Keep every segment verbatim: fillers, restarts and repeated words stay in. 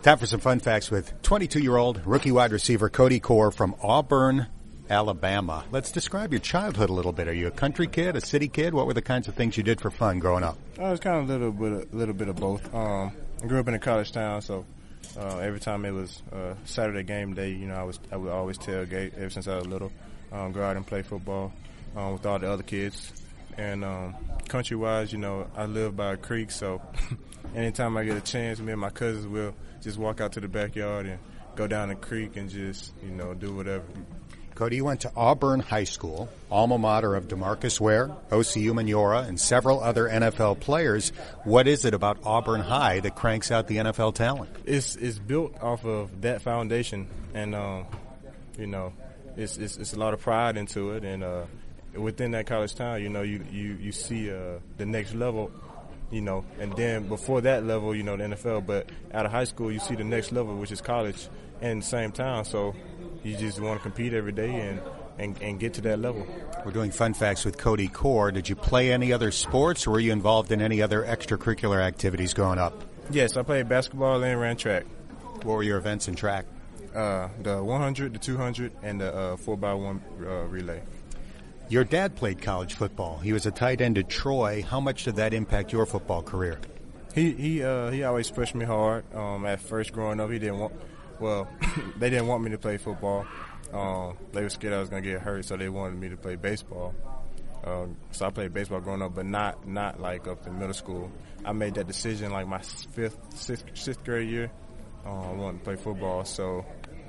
Time for some fun facts with twenty-two-year-old rookie wide receiver Cody Core from Auburn, Alabama. Let's describe your childhood a little bit. Are you a country kid, a city kid? What were the kinds of things you did for fun growing up? I was kind of a little bit, a little bit of both. Um, I grew up in a college town, so uh, every time it was uh, Saturday game day, you know, I was I would always tailgate ever since I was little. Um, go out and play football um, with all the other kids. And um, country-wise, you know, I live by a creek, so anytime I get a chance, me and my cousins will just walk out to the backyard and go down the creek and just, you know, do whatever. Cody, you went to Auburn High School, alma mater of DeMarcus Ware, Osi Umenyiora, and several other N F L players. What is it about Auburn High that cranks out the N F L talent? It's it's built off of that foundation, and um, you know, it's, it's it's a lot of pride into it, and uh, within that college town, you know, you you you see uh, the next level. You know, and then before that level, you know, the N F L. But out of high school, you see the next level, which is college, in the same town. So you just want to compete every day and, and, and get to that level. We're doing fun facts with Cody Core. Did you play any other sports, or were you involved in any other extracurricular activities growing up? Yes, I played basketball and ran track. What were your events in track? Uh, the one hundred, the two hundred, and the uh, four by one uh, relay. Your dad played college football. He was a tight end at Troy. How much did that impact your football career? He he uh, he always pushed me hard. Um, at first, growing up, he didn't want. Well, they didn't want me to play football. Um, they were scared I was gonna get hurt, so they wanted me to play baseball. Um, so I played baseball growing up, but not not like up in middle school. I made that decision like my fifth, sixth, sixth grade year. Um, I wanted to play football, so.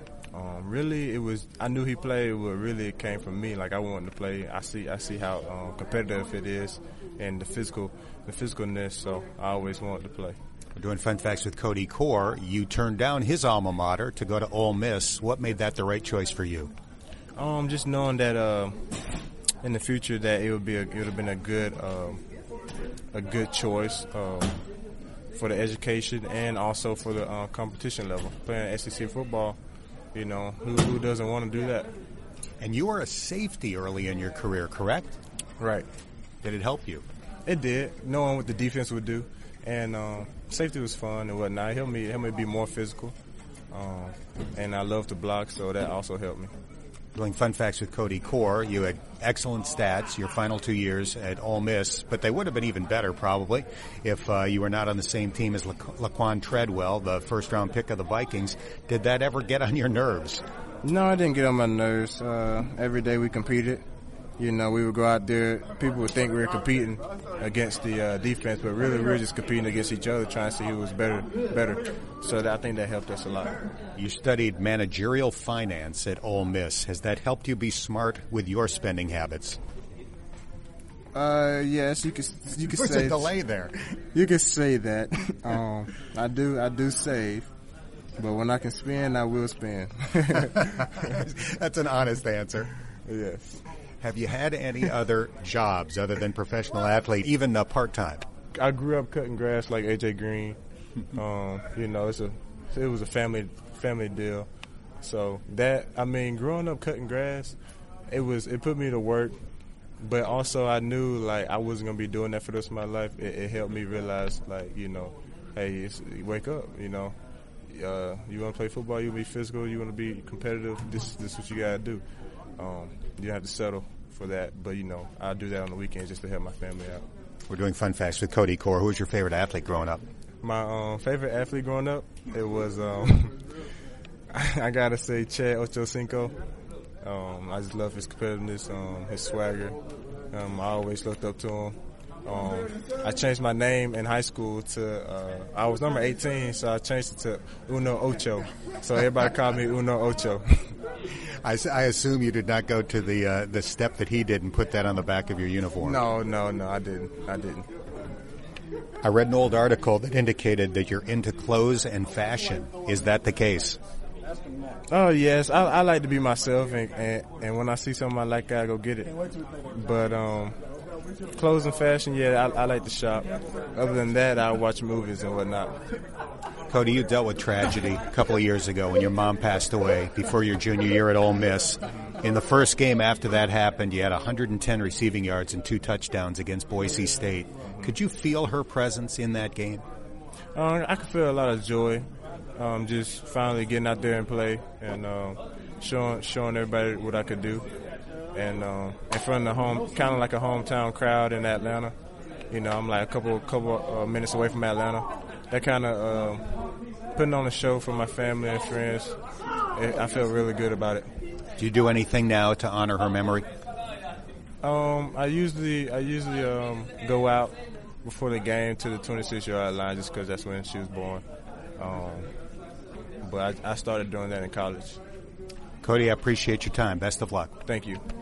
Um, really, it was. I knew he played, but really it came from me. Like I wanted to play. I see. I see how um, competitive it is, and the physical, the physicalness. So I always wanted to play. We're doing fun facts with Cody Core. You turned down his alma mater to go to Ole Miss. What made that the right choice for you? Um, just knowing that uh, in the future that it would be. A, it would have been a good, um, a good choice um, for the education and also for the uh, competition level. Playing S E C football. You know, who, who doesn't want to do that? And you were a safety early in your career, correct? Right. Did it help you? It did, knowing what the defense would do. And um, safety was fun and whatnot. It helped me, it helped me be more physical. Um, and I love to block, so that also helped me. Doing fun facts with Cody Core, you had excellent stats your final two years at Ole Miss, but they would have been even better probably if uh, you were not on the same team as La- Laquan Treadwell, the first-round pick of the Vikings. Did that ever get on your nerves? No, it didn't get on my nerves. Uh, every day we competed. You know, we would go out there. People would think we were competing against the uh, defense, but really we were just competing against each other, trying to see who was better. Better. So that, I think that helped us a lot. You studied managerial finance at Ole Miss. Has that helped you be smart with your spending habits? Uh, yes, you could. You could There's say a delay there. You could say that. um, I do. I do save. But when I can spend, I will spend. That's an honest answer. Yes. Have you had any other jobs other than professional athlete, even uh, part-time? I grew up cutting grass like A J Green. Um, you know, it's a it was a family family deal. So that I mean, growing up cutting grass, it was it put me to work. But also, I knew like I wasn't gonna be doing that for the rest of my life. It, it helped me realize, like, you know, hey, it's, wake up. You know, uh, you want to play football, you want to be physical, you want to be competitive. This this is what you gotta do. Um, you don't have to settle for that, but, you know, I do that on the weekends just to help my family out. We're doing fun facts with Cody Core. Who was your favorite athlete growing up? My um, favorite athlete growing up, it was, um, I gotta say, Chad Ochocinco. Um, I just love his competitiveness, um, his swagger. Um, I always looked up to him. Um, I changed my name in high school to, uh, I was number eighteen, so I changed it to Uno Ocho. So everybody called me Uno Ocho. I, I assume you did not go to the uh, the step that he did and put that on the back of your uniform. No, no, no, I didn't. I didn't. I read an old article that indicated that you're into clothes and fashion. Is that the case? Oh, yes. I, I like to be myself, and, and, and when I see something I like, I go get it. But um, clothes and fashion, yeah, I, I like to shop. Other than that, I watch movies and whatnot. Cody, you dealt with tragedy a couple of years ago when your mom passed away before your junior year at Ole Miss. In the first game after that happened, you had one hundred ten receiving yards and two touchdowns against Boise State. Could you feel her presence in that game? Uh, I could feel a lot of joy. Um, just finally getting out there and play and um, showing showing everybody what I could do. And um, in front of the home, kind of like a hometown crowd in Atlanta. You know, I'm like a couple couple uh, minutes away from Atlanta. That kind of uh, putting on a show for my family and friends. It, I feel really good about it. Do you do anything now to honor her memory? Um, I usually I usually um, go out before the game to the twenty-six yard line just because that's when she was born. Um, but I, I started doing that in college. Cody, I appreciate your time. Best of luck. Thank you.